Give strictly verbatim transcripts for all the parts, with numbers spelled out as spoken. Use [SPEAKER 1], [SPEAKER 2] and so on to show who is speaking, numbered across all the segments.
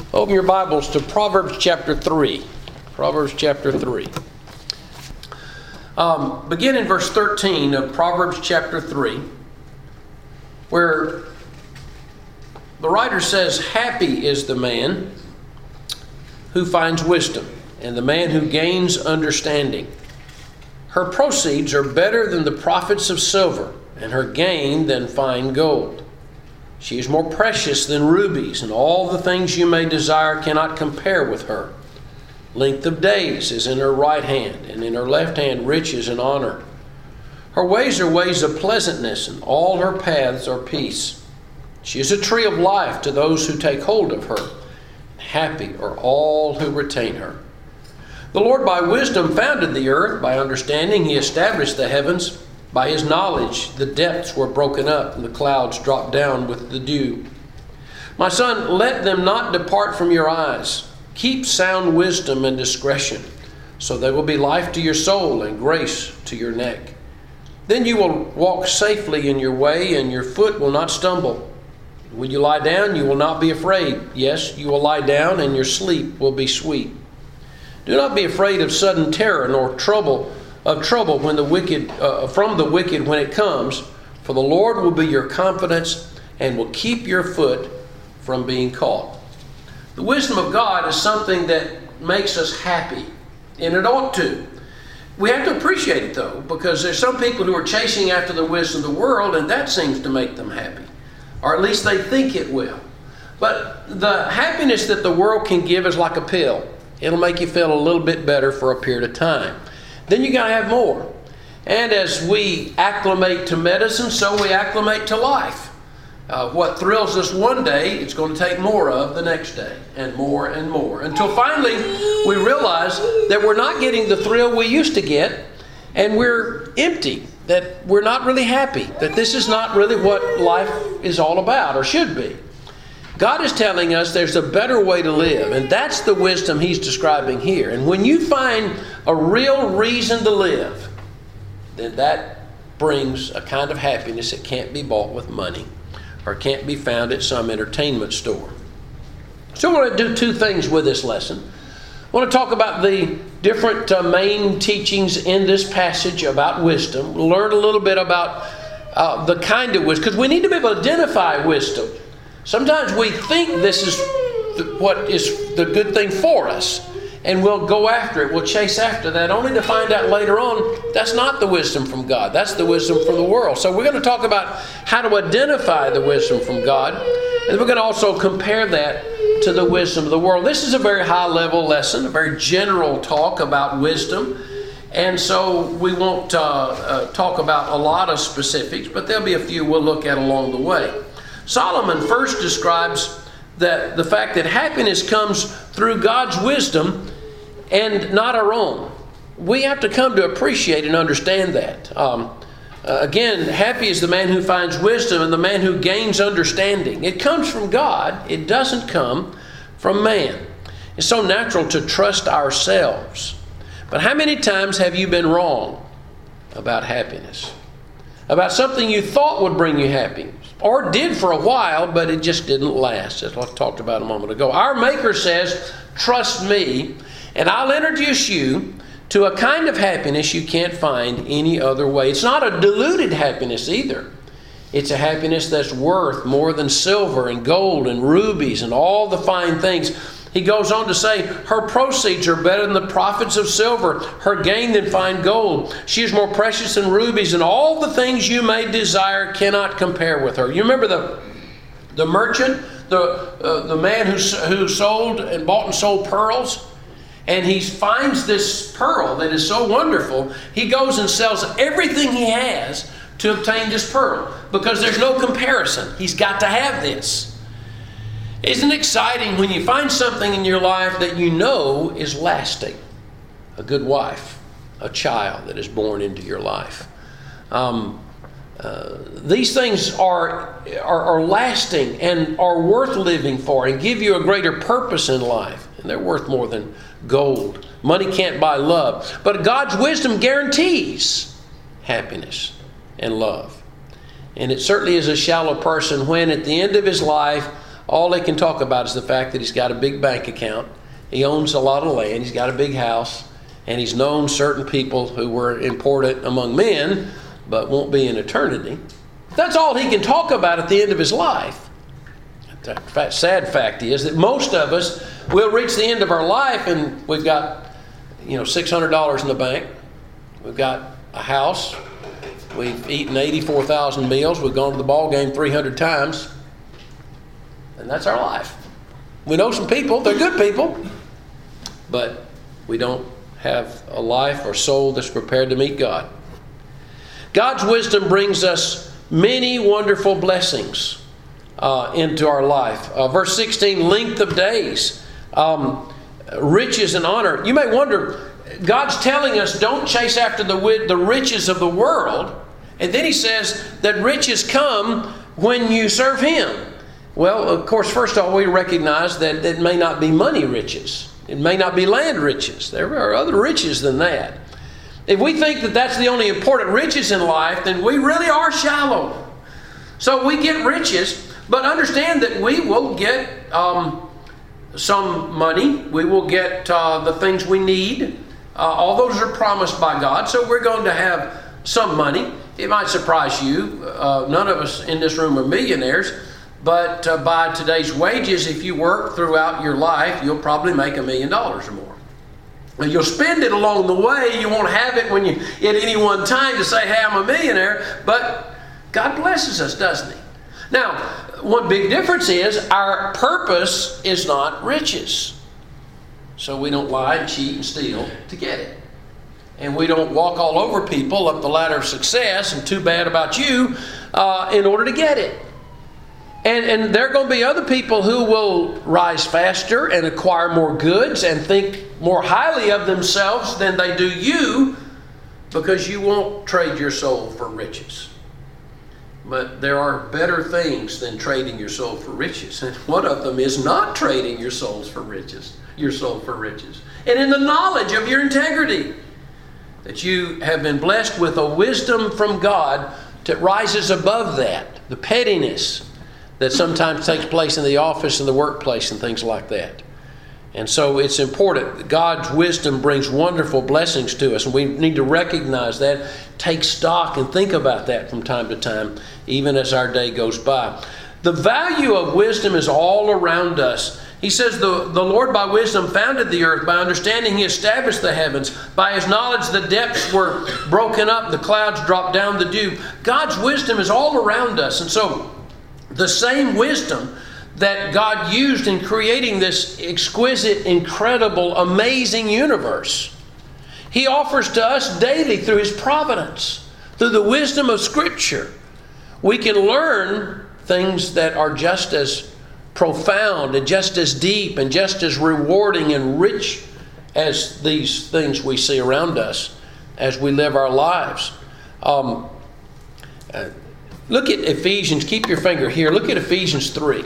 [SPEAKER 1] Open your Bibles to Proverbs chapter three. Proverbs chapter three. Um, begin in verse thirteen of Proverbs chapter three, where the writer says, "Happy is the man who finds wisdom, and the man who gains understanding. Her proceeds are better than the profits of silver, and her gain than fine gold. She is more precious than rubies, and all the things you may desire cannot compare with her. Length of days is in her right hand, and in her left hand riches and honor. Her ways are ways of pleasantness, and all her paths are peace. She is a tree of life to those who take hold of her. Happy are all who retain her. The Lord by wisdom founded the earth. By understanding he established the heavens. By his knowledge the depths were broken up, and the clouds dropped down with the dew. My son, let them not depart from your eyes. Keep sound wisdom and discretion, so they will be life to your soul and grace to your neck. Then you will walk safely in your way, and your foot will not stumble. When you lie down, you will not be afraid. Yes, you will lie down, and your sleep will be sweet. Do not be afraid of sudden terror, nor trouble of trouble when the wicked uh, from the wicked when it comes, for the Lord will be your confidence and will keep your foot from being caught." The wisdom of God is something that makes us happy, and it ought to. We have to appreciate it, though, because there's some people who are chasing after the wisdom of the world, and that seems to make them happy, or at least they think it will. But the happiness that the world can give is like a pill. It'll make you feel a little bit better for a period of time. Then you got to have more. And as we acclimate to medicine, so we acclimate to life. Uh, what thrills us one day, it's going to take more of the next day, and more and more, until finally we realize that we're not getting the thrill we used to get, and we're empty, that we're not really happy, that this is not really what life is all about, or should be. God is telling us there's a better way to live, and that's the wisdom he's describing here. And when you find a real reason to live, then that brings a kind of happiness that can't be bought with money or can't be found at some entertainment store. So I want to do two things with this lesson. I want to talk about the different uh, main teachings in this passage about wisdom. We'll learn a little bit about uh, the kind of wisdom, because we need to be able to identify wisdom. Sometimes we think this is what is the good thing for us, and we'll go after it. We'll chase after that, only to find out later on that's not the wisdom from God. That's the wisdom from the world. So we're going to talk about how to identify the wisdom from God, and we're going to also compare that to the wisdom of the world. This is a very high-level lesson, a very general talk about wisdom, and so we won't uh, uh, talk about a lot of specifics, but there'll be a few we'll look at along the way. Solomon first describes that the fact that happiness comes through God's wisdom and not our own. We have to come to appreciate and understand that. Um, uh, again, happy is the man who finds wisdom and the man who gains understanding. It comes from God. It doesn't come from man. It's so natural to trust ourselves. But how many times have you been wrong about happiness? About something you thought would bring you happiness, or did for a while, but it just didn't last, as I talked about a moment ago. Our Maker says, "Trust me, and I'll introduce you to a kind of happiness you can't find any other way." It's not a diluted happiness either. It's a happiness that's worth more than silver and gold and rubies and all the fine things. He goes on to say, her proceeds are better than the profits of silver, her gain than fine gold. She is more precious than rubies, and all the things you may desire cannot compare with her. You remember the, the merchant, the, uh, the man who, who sold and bought and sold pearls? And he finds this pearl that is so wonderful, he goes and sells everything he has to obtain this pearl, because there's no comparison. He's got to have this. Isn't it exciting when you find something in your life that you know is lasting? A good wife, a child that is born into your life. Um, uh, these things are, are, are lasting and are worth living for and give you a greater purpose in life. And they're worth more than gold. Money can't buy love. But God's wisdom guarantees happiness and love. And it certainly is a shallow person when at the end of his life all they can talk about is the fact that he's got a big bank account, he owns a lot of land, he's got a big house, and he's known certain people who were important among men, but won't be in eternity. That's all he can talk about at the end of his life. The sad fact is that most of us will reach the end of our life and we've got, you know, six hundred dollars in the bank. We've got a house. We've eaten eighty-four thousand meals. We've gone to the ball game three hundred times. And that's our life. We know some people. They're good people. But we don't have a life or soul that's prepared to meet God. God's wisdom brings us many wonderful blessings uh, into our life. Uh, verse sixteen, length of days, um, riches and honor. You may wonder, God's telling us don't chase after the, the riches of the world. And then he says that riches come when you serve Him. Well, of course, first of all, we recognize that it may not be money riches. It may not be land riches. There are other riches than that. If we think that that's the only important riches in life, then we really are shallow. So we get riches, but understand that we will get um, some money. We will get uh, the things we need. Uh, all those are promised by God. So we're going to have some money. It might surprise you. Uh, none of us in this room are millionaires. But uh, by today's wages, if you work throughout your life, you'll probably make a million dollars or more. Now, you'll spend it along the way. You won't have it when you at any one time to say, hey, I'm a millionaire. But God blesses us, doesn't He? Now, one big difference is our purpose is not riches. So we don't lie and cheat and steal to get it. And we don't walk all over people up the ladder of success and too bad about you uh, in order to get it. And, and there are going to be other people who will rise faster and acquire more goods and think more highly of themselves than they do you, because you won't trade your soul for riches. But there are better things than trading your soul for riches. And one of them is not trading your souls for riches, your soul for riches. And in the knowledge of your integrity, that you have been blessed with a wisdom from God that rises above that, the pettiness that sometimes takes place in the office and the workplace and things like that. And so it's important. God's wisdom brings wonderful blessings to us, and we need to recognize that, take stock and think about that from time to time, even as our day goes by. The value of wisdom is all around us. He says, the, the Lord by wisdom founded the earth. By understanding He established the heavens. By His knowledge the depths were broken up. The clouds dropped down the dew. God's wisdom is all around us. And so the same wisdom that God used in creating this exquisite, incredible, amazing universe, He offers to us daily through His providence, through the wisdom of Scripture. We can learn things that are just as profound and just as deep and just as rewarding and rich as these things we see around us as we live our lives. Um, uh, look at Ephesians. Keep your finger here. Look at Ephesians three.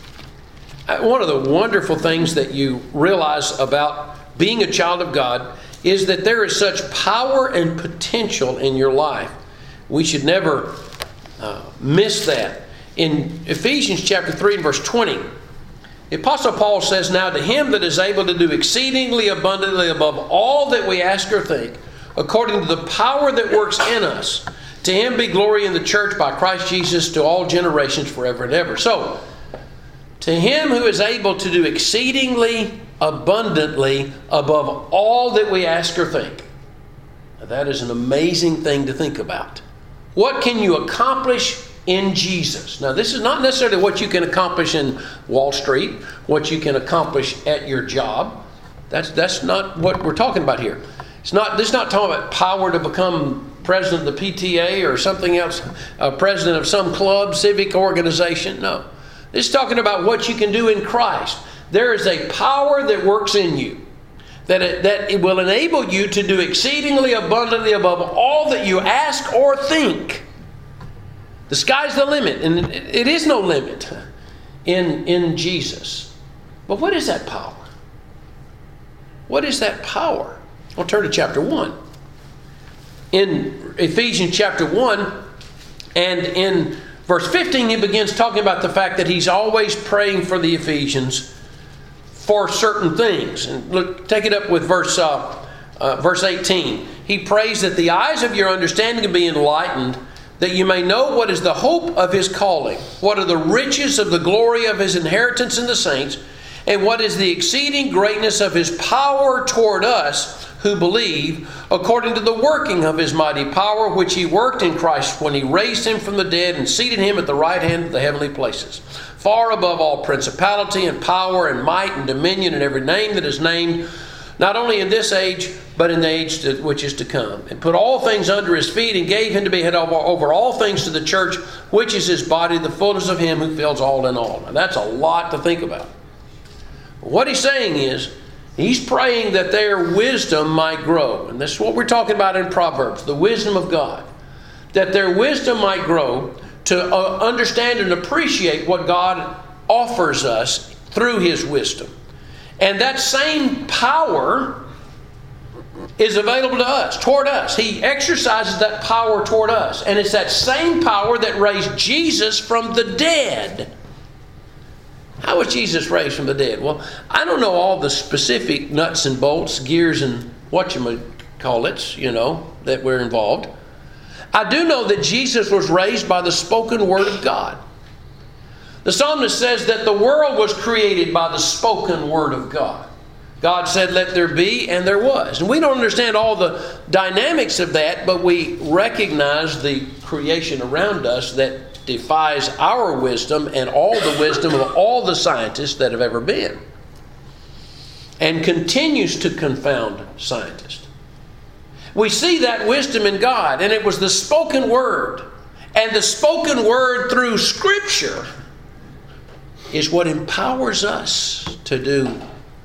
[SPEAKER 1] Uh, one of the wonderful things that you realize about being a child of God is that there is such power and potential in your life. We should never uh, miss that. In Ephesians chapter three and verse twenty, the Apostle Paul says, now to Him that is able to do exceedingly abundantly above all that we ask or think, according to the power that works in us, to Him be glory in the church by Christ Jesus to all generations forever and ever. So, to Him who is able to do exceedingly abundantly above all that we ask or think. Now, that is an amazing thing to think about. What can you accomplish in Jesus? Now, this is not necessarily what you can accomplish in Wall Street, what you can accomplish at your job. That's that's not what we're talking about here. It's not. This is not talking about power to become president of the P T A or something else, uh, president of some club, civic organization. No, this is talking about what you can do in Christ. There is a power that works in you that it, that it will enable you to do exceedingly abundantly above all that you ask or think. The sky's the limit, and it is no limit in, in Jesus. But what is that power? What is that power? I'll turn to chapter one. In Ephesians chapter one and in Verse fifteen, he begins talking about the fact that he's always praying for the Ephesians for certain things. And look, take it up with verse uh, uh, verse eighteen. He prays that the eyes of your understanding be enlightened, that you may know what is the hope of his calling, what are the riches of the glory of his inheritance in the saints, and what is the exceeding greatness of his power toward us who believe, according to the working of his mighty power, which he worked in Christ when he raised him from the dead and seated him at the right hand of the heavenly places, far above all principality and power and might and dominion and every name that is named, not only in this age, but in the age to, which is to come, and put all things under his feet, and gave him to be head over, over all things to the church, which is his body, the fullness of him who fills all in all. Now that's a lot to think about. What he's saying is, he's praying that their wisdom might grow. And this is what we're talking about in Proverbs, the wisdom of God. That their wisdom might grow to uh, understand and appreciate what God offers us through his wisdom. And that same power is available to us, toward us. He exercises that power toward us. And it's that same power that raised Jesus from the dead. How was Jesus raised from the dead? Well, I don't know all the specific nuts and bolts, gears and whatchamacallits, you know, that were involved. I do know that Jesus was raised by the spoken word of God. The psalmist says that the world was created by the spoken word of God. God said, let there be, and there was. And we don't understand all the dynamics of that, but we recognize the creation around us that defies our wisdom and all the wisdom of all the scientists that have ever been, and continues to confound scientists. We see that wisdom in God, and it was the spoken word. And the spoken word through Scripture is what empowers us to do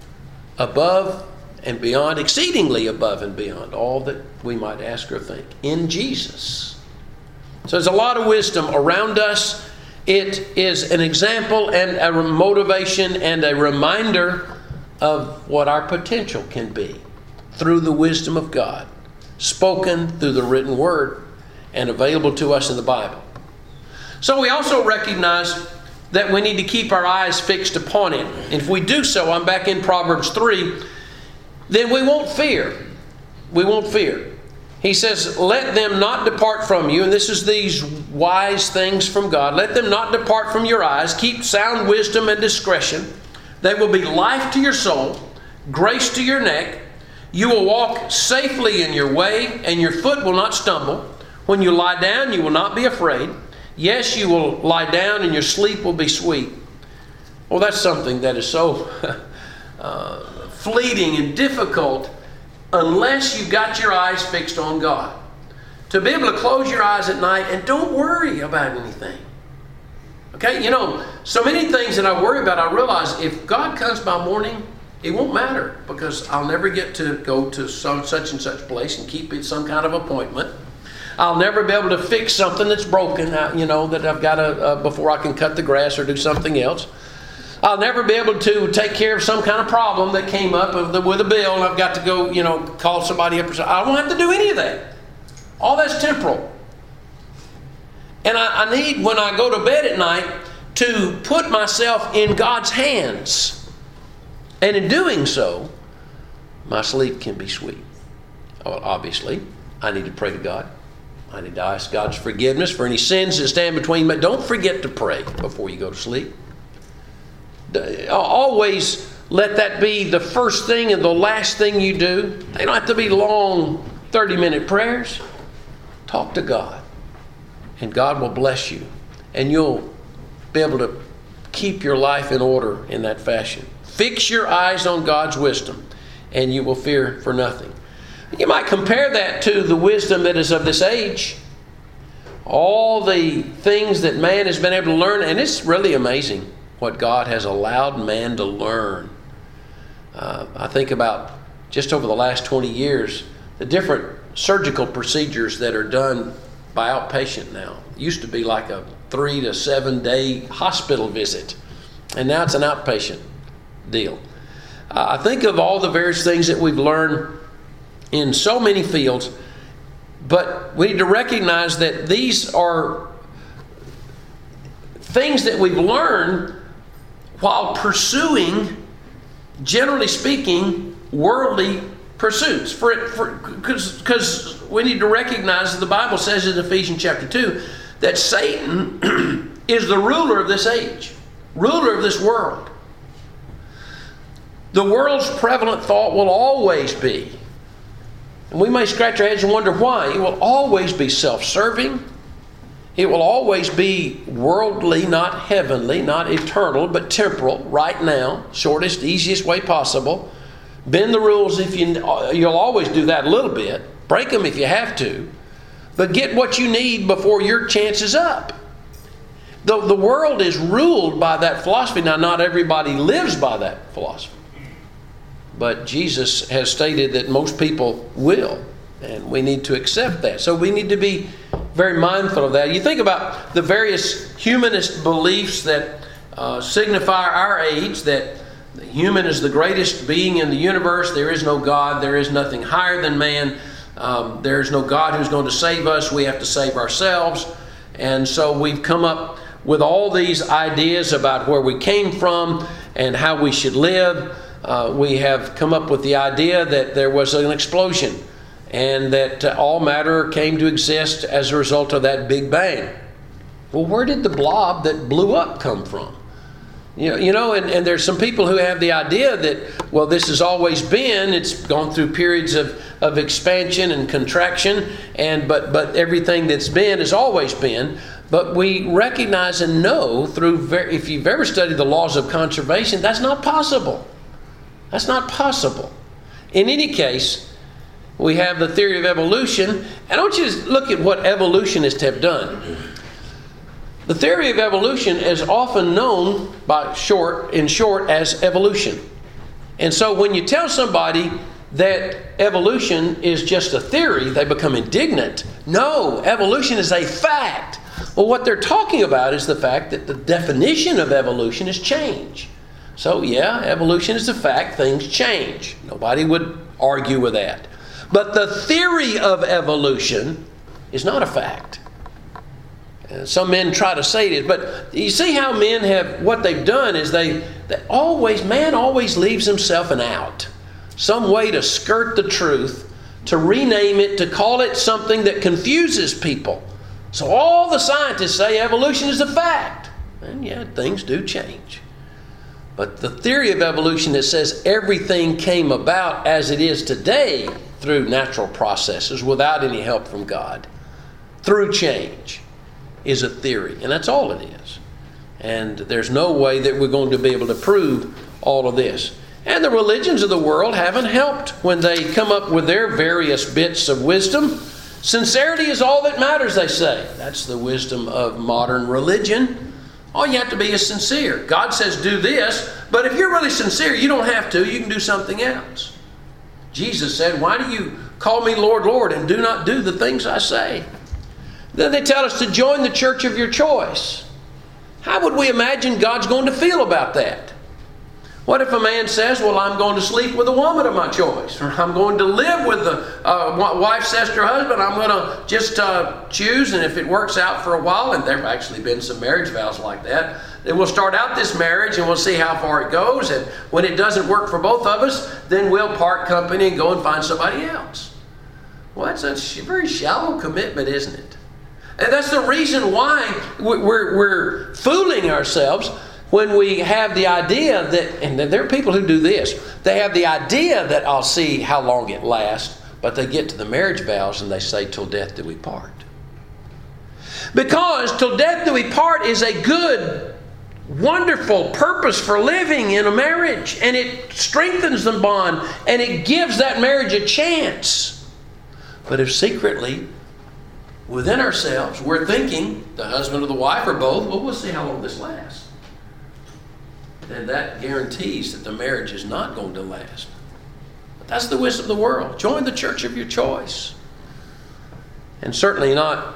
[SPEAKER 1] above and beyond, exceedingly above and beyond all that we might ask or think in Jesus. So there's a lot of wisdom around us. It is an example and a motivation and a reminder of what our potential can be through the wisdom of God, spoken through the written word and available to us in the Bible. So we also recognize that we need to keep our eyes fixed upon it. And if we do so, I'm back in Proverbs three, then we won't fear. We won't fear. He says, let them not depart from you. And this is these wise things from God. Let them not depart from your eyes. Keep sound wisdom and discretion. They will be life to your soul, grace to your neck. You will walk safely in your way, and your foot will not stumble. When you lie down, you will not be afraid. Yes, you will lie down, and your sleep will be sweet. Well, that's something that is so uh, fleeting and difficult unless you've got your eyes fixed on God. To be able to close your eyes at night and don't worry about anything. Okay, you know, so many things that I worry about, I realize if God comes by morning, it won't matter because I'll never get to go to some such and such place and keep it some kind of appointment. I'll never be able to fix something that's broken, you know, that I've got to, uh, before I can cut the grass or do something else. I'll never be able to take care of some kind of problem that came up with a bill and I've got to go, you know, call somebody up or something. I won't have to do any of that. All that's temporal. And I, I need, when I go to bed at night, to put myself in God's hands. And in doing so, my sleep can be sweet. Well, obviously, I need to pray to God. I need to ask God's forgiveness for any sins that stand between me. Don't forget to pray before you go to sleep. Always let that be the first thing and the last thing you do. They don't have to be long thirty-minute prayers. Talk to God, and God will bless you, and you'll be able to keep your life in order in that fashion. Fix your eyes on God's wisdom, and you will fear for nothing. You might compare that to the wisdom that is of this age. All the things that man has been able to learn, and it's really amazing what God has allowed man to learn. Uh, I think about just over the last twenty years, the different surgical procedures that are done by outpatient now. It used to be like a three to seven day hospital visit, and now it's an outpatient deal. Uh, I think of all the various things that we've learned in so many fields, but we need to recognize that these are things that we've learned while pursuing, generally speaking, worldly pursuits. For because we need to recognize that the Bible says in Ephesians chapter two that Satan is the ruler of this age, ruler of this world. The world's prevalent thought will always be, and we may scratch our heads and wonder why, it will always be self-serving. It will always be worldly, not heavenly, not eternal, but temporal, right now, shortest, easiest way possible. Bend the rules if you, you'll always do that a little bit. Break them if you have to. But get what you need before your chance is up. The, the world is ruled by that philosophy. Now, not everybody lives by that philosophy. But Jesus has stated that most people will. And we need to accept that. So we need to be very mindful of that. You think about the various humanist beliefs that uh, signify our age, that the human is the greatest being in the universe. There is no God. There is nothing higher than man. Um, there is no God who's going to save us. We have to save ourselves. And so we've come up with all these ideas about where we came from and how we should live. Uh, we have come up with the idea that there was an explosion and that uh, all matter came to exist as a result of that Big Bang. Well, where did the blob that blew up come from? You know, you know and, and there's some people who have the idea that, well, this has always been, it's gone through periods of, of expansion and contraction, and but, but everything that's been has always been. But we recognize and know through, ver- if you've ever studied the laws of conservation, that's not possible. That's not possible. In any case, we have the theory of evolution. And I want you to look at what evolutionists have done. The theory of evolution is often known by short, in short as evolution. And so when you tell somebody that evolution is just a theory, they become indignant. No, evolution is a fact. Well, what they're talking about is the fact that the definition of evolution is change. So yeah, evolution is a fact, things change. Nobody would argue with that. But the theory of evolution is not a fact. Uh, some men try to say it is, but you see how men have, what they've done is they, they always, man always leaves himself an out. Some way to skirt the truth, to rename it, to call it something that confuses people. So all the scientists say evolution is a fact. And yet things do change. But the theory of evolution that says everything came about as it is today through natural processes without any help from God, through change, is a theory. And that's all it is. And there's no way that we're going to be able to prove all of this. And the religions of the world haven't helped when they come up with their various bits of wisdom. Sincerity is all that matters, they say. That's the wisdom of modern religion. All you have to be is sincere. God says do this, but if you're really sincere, you don't have to. You can do something else. Jesus said, why do you call me Lord, Lord, and do not do the things I say? Then they tell us to join the church of your choice. How would we imagine God's going to feel about that? What if a man says, well, I'm going to sleep with a woman of my choice, or I'm going to live with the uh, wife says to her husband, I'm going to just uh, choose, and if it works out for a while, and there have actually been some marriage vows like that, then we'll start out this marriage and we'll see how far it goes, and when it doesn't work for both of us, then we'll part company and go and find somebody else. Well, that's a very shallow commitment, isn't it? And that's the reason why we're, we're fooling ourselves when we have the idea that, and there are people who do this, they have the idea that I'll see how long it lasts, but they get to the marriage vows and they say, till death do we part. Because till death do we part is a good, wonderful purpose for living in a marriage, and it strengthens the bond and it gives that marriage a chance. But if secretly, within ourselves, we're thinking, the husband or the wife or both, well, we'll see how long this lasts, then that guarantees that the marriage is not going to last. But that's the wisdom of the world. Join the church of your choice. And certainly not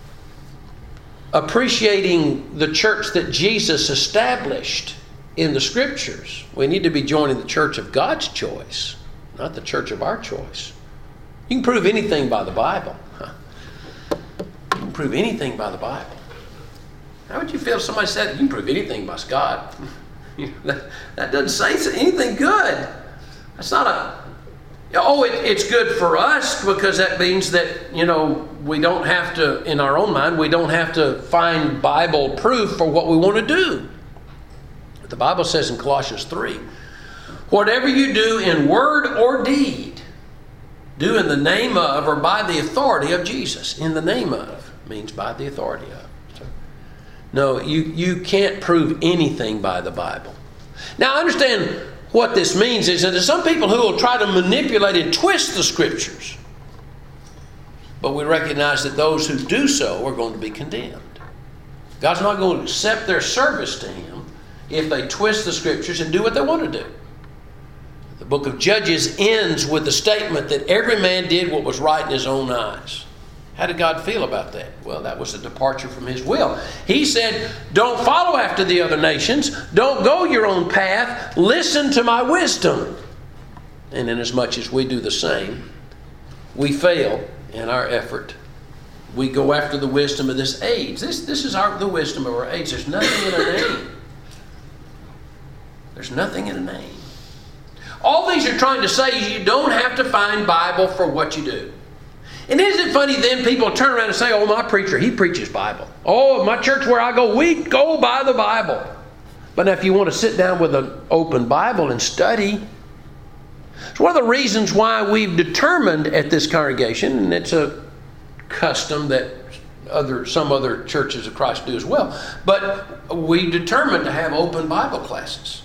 [SPEAKER 1] appreciating the church that Jesus established in the Scriptures. We need to be joining the church of God's choice, not the church of our choice. You can prove anything by the Bible. Huh? You can prove anything by the Bible. How would you feel if somebody said, you can prove anything by God? that, that doesn't say anything good. That's not a... Oh, it, it's good for us because that means that, you know, we don't have to, in our own mind, we don't have to find Bible proof for what we want to do. The Bible says in Colossians three, whatever you do in word or deed, do in the name of or by the authority of Jesus. In the name of means by the authority of. So, no, you, you can't prove anything by the Bible. Now, understand what this means is that there's some people who will try to manipulate and twist the Scriptures. But we recognize that those who do so are going to be condemned. God's not going to accept their service to Him if they twist the Scriptures and do what they want to do. The book of Judges ends with the statement that every man did what was right in his own eyes. How did God feel about that? Well, that was a departure from His will. He said, don't follow after the other nations. Don't go your own path. Listen to my wisdom. And inasmuch as we do the same, we fail in our effort. We go after the wisdom of this age. This, this is our, the wisdom of our age. There's nothing in a name. There's nothing in a name. All these are trying to say is you don't have to find Bible for what you do. And isn't it funny then people turn around and say, oh, my preacher, he preaches Bible. Oh, my church where I go, we go by the Bible. But now if you want to sit down with an open Bible and study, it's one of the reasons why we've determined at this congregation, and it's a custom that other some other churches of Christ do as well, but we determined to have open Bible classes.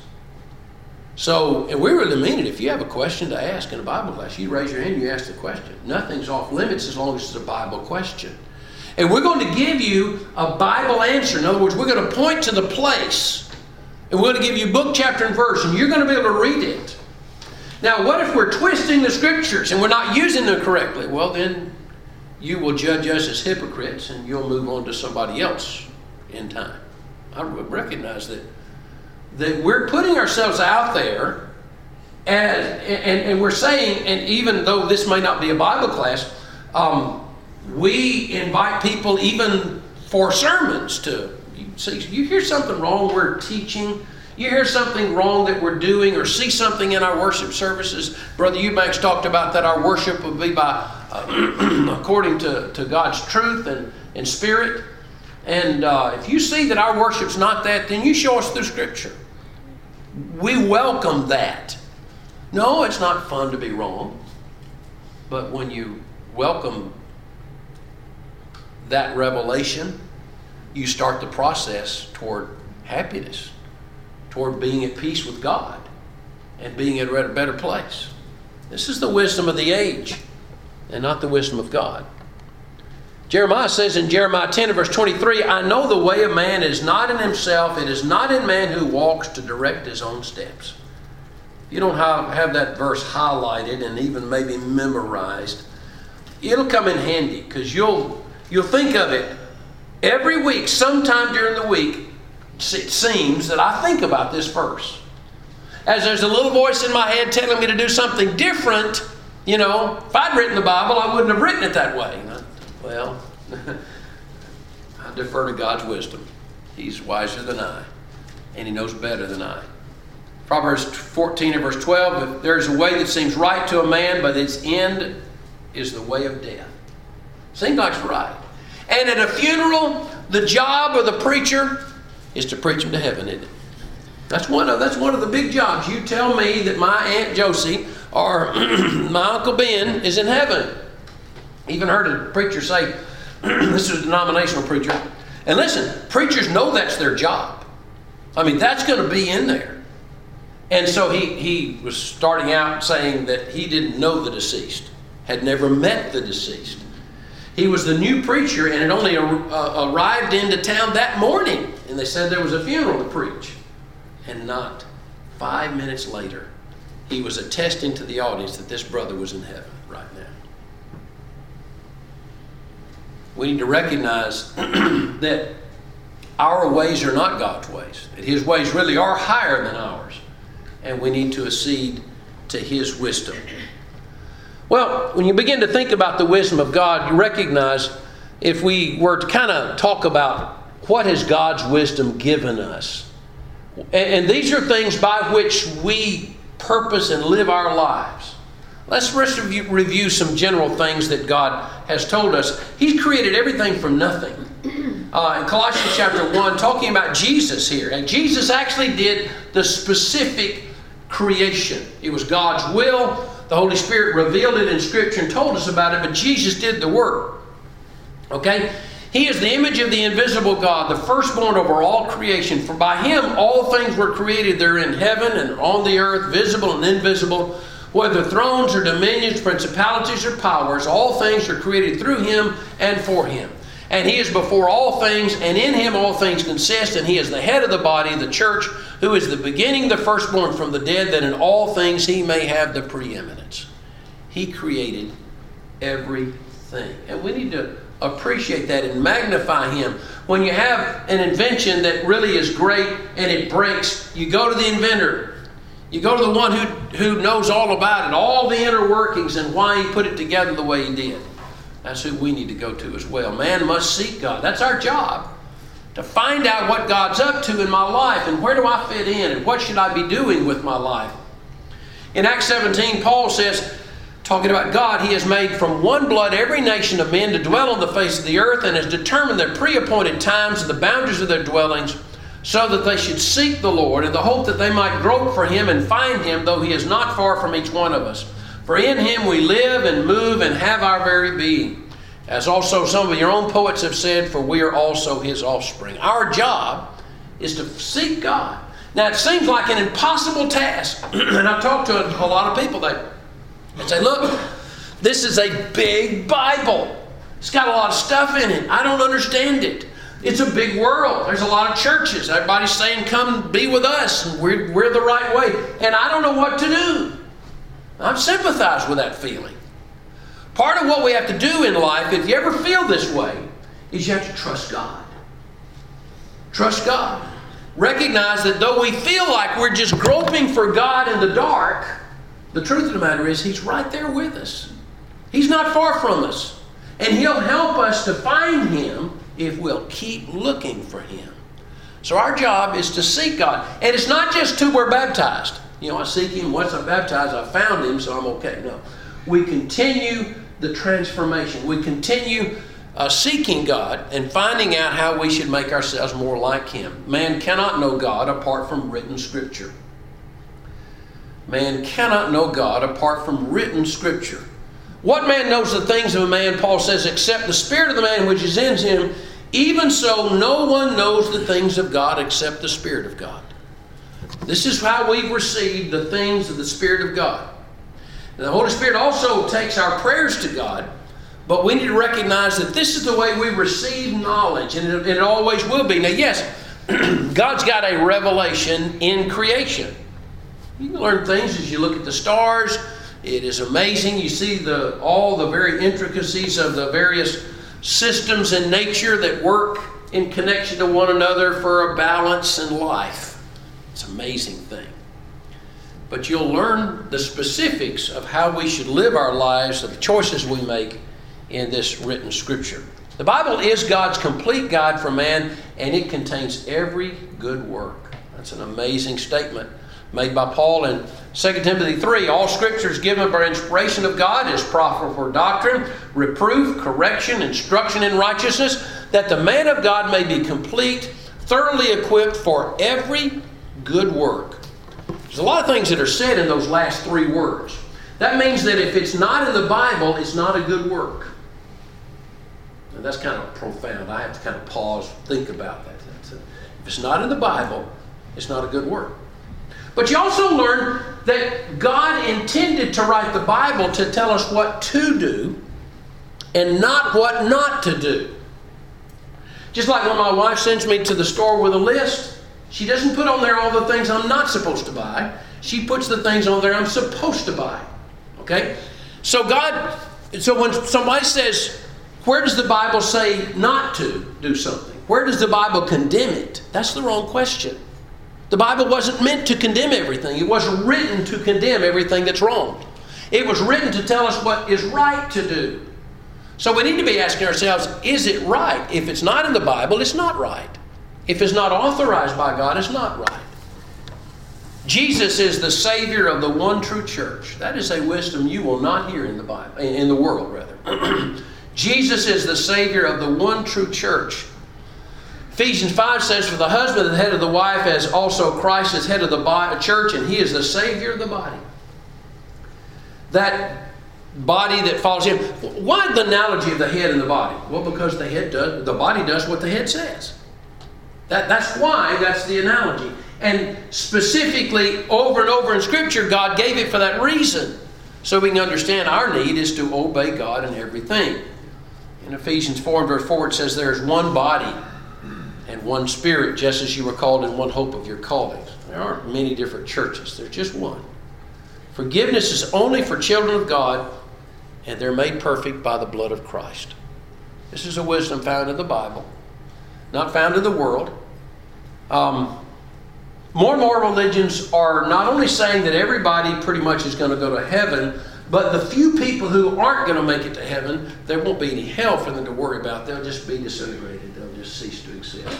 [SPEAKER 1] So, and we really mean it. If you have a question to ask in a Bible class, you raise your hand and you ask the question. Nothing's off limits as long as it's a Bible question. And we're going to give you a Bible answer. In other words, we're going to point to the place. And we're going to give you book, chapter, and verse. And you're going to be able to read it. Now, what if we're twisting the Scriptures and we're not using them correctly? Well, then you will judge us as hypocrites and you'll move on to somebody else in time. I recognize that. That we're putting ourselves out there as, and, and we're saying, and even though this may not be a Bible class, um, we invite people even for sermons to, you see, you hear something wrong we're teaching, you hear something wrong that we're doing, or see something in our worship services. Brother Eubanks talked about that our worship would be by, uh, according to, to God's truth and, and spirit. And uh, if you see that our worship's not that, then you show us through Scripture. We welcome that. No, it's not fun to be wrong. But when you welcome that revelation, you start the process toward happiness, toward being at peace with God and being at a better place. This is the wisdom of the age and not the wisdom of God. Jeremiah says in Jeremiah ten and verse twenty-three, I know the way of man is not in himself, it is not in man who walks to direct his own steps. If you don't have, have that verse highlighted and even maybe memorized, it'll come in handy because you'll, you'll think of it every week, sometime during the week. It seems that I think about this verse. As there's a little voice in my head telling me to do something different, you know, if I'd written the Bible, I wouldn't have written it that way. Well, I defer to God's wisdom. He's wiser than I, and He knows better than I. Proverbs fourteen and verse twelve, if there's a way that seems right to a man, but its end is the way of death. Seems like it's right. And at a funeral, the job of the preacher is to preach them to heaven, isn't it? That's one of, that's one of the big jobs. You tell me that my Aunt Josie or my Uncle Ben is in heaven. Even heard a preacher say, this is a denominational preacher, and listen, preachers know that's their job. I mean, that's going to be in there. And so he, he was starting out saying that he didn't know the deceased, had never met the deceased. He was the new preacher and had only uh, arrived into town that morning, and they said there was a funeral to preach. And not five minutes later, he was attesting to the audience that this brother was in heaven right now. We need to recognize that our ways are not God's ways. That His ways really are higher than ours. And we need to accede to His wisdom. Well, when you begin to think about the wisdom of God, you recognize if we were to kind of talk about what has God's wisdom given us? And, and these are things by which we purpose and live our lives. Let's review, review some general things that God has told us. He's created everything from nothing. Uh, in Colossians chapter one, talking about Jesus here. And Jesus actually did the specific creation. It was God's will. The Holy Spirit revealed it in Scripture and told us about it, but Jesus did the work. Okay? He is the image of the invisible God, the firstborn over all creation. For by Him all things were created. They're in heaven and on the earth, visible and invisible. Whether thrones or dominions, principalities or powers, all things are created through Him and for Him. And He is before all things, and in Him all things consist. And He is the head of the body, the church, who is the beginning, the firstborn from the dead, that in all things He may have the preeminence. He created everything. And we need to appreciate that and magnify Him. When you have an invention that really is great and it breaks, you go to the inventor. You go to the one who, who knows all about it, all the inner workings and why He put it together the way He did. That's who we need to go to as well. Man must seek God. That's our job. To find out what God's up to in my life and where do I fit in and what should I be doing with my life. In Acts seventeen, Paul says, talking about God, He has made from one blood every nation of men to dwell on the face of the earth and has determined their pre-appointed times and the boundaries of their dwellings, so that they should seek the Lord in the hope that they might grope for Him and find Him, though He is not far from each one of us. For in Him we live and move and have our very being. As also some of your own poets have said, for we are also His offspring. Our job is to seek God. Now it seems like an impossible task. And I've talked to a lot of people that and say, look, this is a big Bible. It's got a lot of stuff in it. I don't understand it. It's a big world. There's a lot of churches. Everybody's saying, come be with us. And we're, we're the right way. And I don't know what to do. I've sympathized with that feeling. Part of what we have to do in life, if you ever feel this way, is you have to trust God. Trust God. Recognize that though we feel like we're just groping for God in the dark, the truth of the matter is He's right there with us. He's not far from us. And He'll help us to find Him if we'll keep looking for Him. So our job is to seek God. And it's not just till we're baptized. You know, I seek Him. Once I'm baptized, I found Him, so I'm okay. No. We continue the transformation. We continue uh, seeking God and finding out how we should make ourselves more like Him. Man cannot know God apart from written Scripture. Man cannot know God apart from written Scripture. What man knows the things of a man, Paul says, except the spirit of the man which is in him? Even so, no one knows the things of God except the Spirit of God. This is how we've received the things of the Spirit of God. And the Holy Spirit also takes our prayers to God, but we need to recognize that this is the way we receive knowledge, and it, it always will be. Now, yes, God's got a revelation in creation. You can learn things as you look at the stars. It is amazing. You see the all the very intricacies of the various systems in nature that work in connection to one another for a balance in life. It's an amazing thing. But you'll learn the specifics of how we should live our lives, of the choices we make in this written Scripture. The Bible is God's complete guide for man, and it contains every good work. That's an amazing statement made by Paul in Second Timothy three. All Scripture is given by inspiration of God, is profitable for doctrine, reproof, correction, instruction in righteousness, that the man of God may be complete, thoroughly equipped for every good work. There's a lot of things that are said in those last three words. That means that if it's not in the Bible, it's not a good work. And that's kind of profound. I have to kind of pause, think about that. If it's not in the Bible, it's not a good work. But you also learn that God intended to write the Bible to tell us what to do and not what not to do. Just like when my wife sends me to the store with a list, she doesn't put on there all the things I'm not supposed to buy. She puts the things on there I'm supposed to buy. Okay? So God, so when somebody says, where does the Bible say not to do something? Where does the Bible condemn it? That's the wrong question. The Bible wasn't meant to condemn everything. It wasn't written to condemn everything that's wrong. It was written to tell us what is right to do. So we need to be asking ourselves, is it right? If it's not in the Bible, it's not right. If it's not authorized by God, it's not right. Jesus is the Savior of the one true church. That is a wisdom you will not hear in the Bible, in the world rather. Jesus is the Savior of the one true church. Ephesians five says, for the husband is the head of the wife, as also Christ is head of the body, church, and he is the Savior of the body. That body that follows him. Why the analogy of the head and the body? Well, because the head does, the body does what the head says. That, that's why that's the analogy. And specifically, over and over in Scripture, God gave it for that reason. So we can understand our need is to obey God in everything. In Ephesians four and verse four, it says there is one body and one Spirit, just as you were called in one hope of your callings. There aren't many different churches. There's just one. Forgiveness is only for children of God, and they're made perfect by the blood of Christ. This is a wisdom found in the Bible, not found in the world. Um, more and more religions are not only saying that everybody pretty much is going to go to heaven, but the few people who aren't going to make it to heaven, there won't be any hell for them to worry about. They'll just be disintegrated. They'll just cease to exist.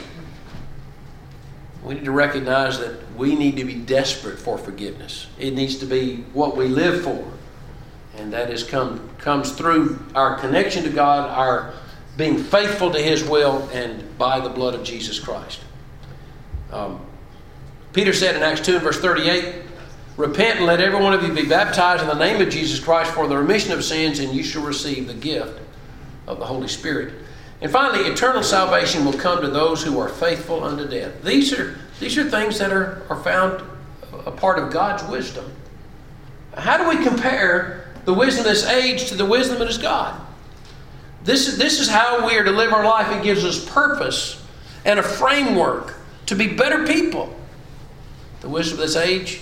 [SPEAKER 1] We need to recognize that we need to be desperate for forgiveness. It needs to be what we live for. And that is come, comes through our connection to God, our being faithful to His will, and by the blood of Jesus Christ. Um, Peter said in Acts two and verse thirty-eight, repent and let every one of you be baptized in the name of Jesus Christ for the remission of sins, and you shall receive the gift of the Holy Spirit. And finally, eternal salvation will come to those who are faithful unto death. These are, these are things that are, are found a part of God's wisdom. How do we compare the wisdom of this age to the wisdom that is God? This is, this is how we are to live our life. It gives us purpose and a framework to be better people. The wisdom of this age,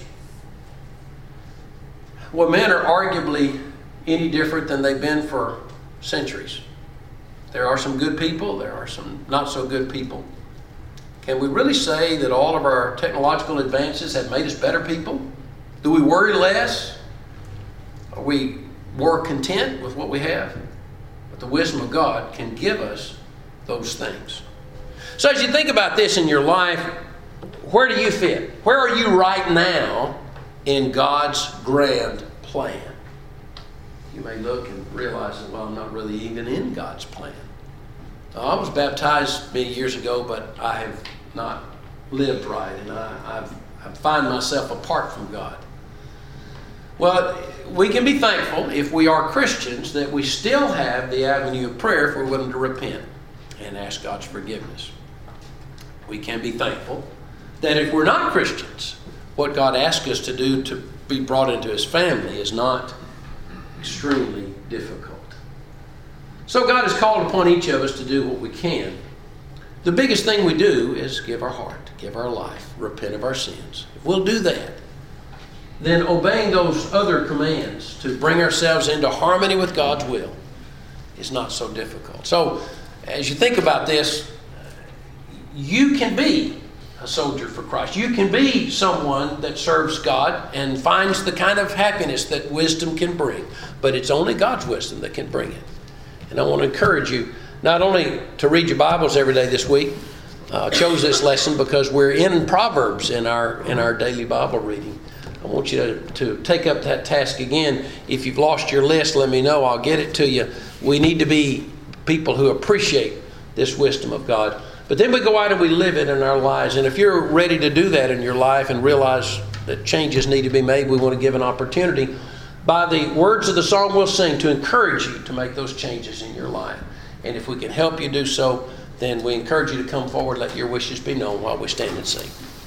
[SPEAKER 1] well, men are arguably any different than they've been for centuries. There are some good people. There are some not so good people. Can we really say that all of our technological advances have made us better people? Do we worry less? Are we more content with what we have? But the wisdom of God can give us those things. So as you think about this in your life, where do you fit? Where are you right now in God's grand plan? You may look and realize that, well, I'm not really even in God's plan. I was baptized many years ago, but I have not lived right, and I, I've, I find myself apart from God. Well, we can be thankful, if we are Christians, that we still have the avenue of prayer if we're willing to repent and ask God's forgiveness. We can be thankful that if we're not Christians, what God asks us to do to be brought into His family is not extremely difficult. So God has called upon each of us to do what we can. The biggest thing we do is give our heart, give our life, repent of our sins. If we'll do that, then obeying those other commands to bring ourselves into harmony with God's will is not so difficult. So as you think about this, you can be a soldier for Christ. You can be someone that serves God and finds the kind of happiness that wisdom can bring. But it's only God's wisdom that can bring it. And I want to encourage you not only to read your Bibles every day this week. I uh, chose this lesson because we're in Proverbs in our in our daily Bible reading. I want you to, to take up that task again. If you've lost your list, let me know. I'll get it to you. We need to be people who appreciate this wisdom of God. But then we go out and we live it in our lives. And if you're ready to do that in your life and realize that changes need to be made, we want to give an opportunity by the words of the song we'll sing to encourage you to make those changes in your life. And if we can help you do so, then we encourage you to come forward, let your wishes be known while we stand and sing.